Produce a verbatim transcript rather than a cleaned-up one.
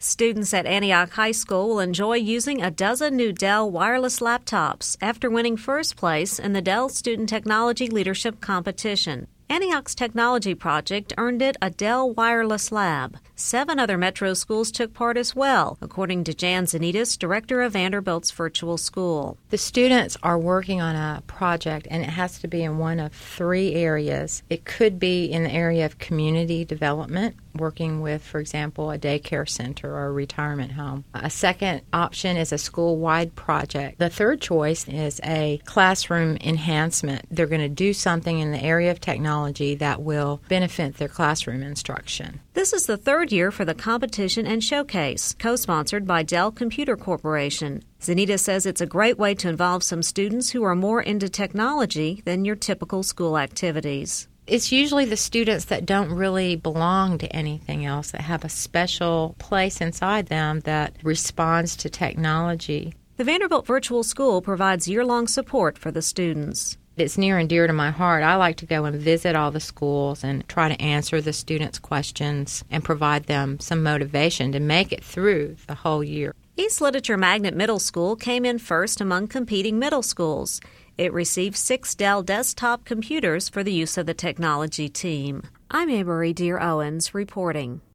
Students at Antioch High School will enjoy using a dozen new Dell wireless laptops after winning first place in the Dell Student Technology Leadership Competition. Antioch's technology project earned it a Dell Wireless Lab. Seven other Metro schools took part as well, according to Jan Zanitas, director of Vanderbilt's virtual school. The students are working on a project, and it has to be in one of three areas. It could be in the area of community development, working with, for example, a daycare center or a retirement home. A second option is a school-wide project. The third choice is a classroom enhancement. They're going to do something in the area of technology that will benefit their classroom instruction. This is the third year for the competition and showcase, co-sponsored by Dell Computer Corporation. Zanita says it's a great way to involve some students who are more into technology than your typical school activities. It's usually the students that don't really belong to anything else, that have a special place inside them that responds to technology. The Vanderbilt Virtual School provides year-long support for the students. It's near and dear to my heart. I like to go and visit all the schools and try to answer the students' questions and provide them some motivation to make it through the whole year. East Literature Magnet Middle School came in first among competing middle schools. It received six Dell desktop computers for the use of the technology team. I'm Amory Dear Owens reporting.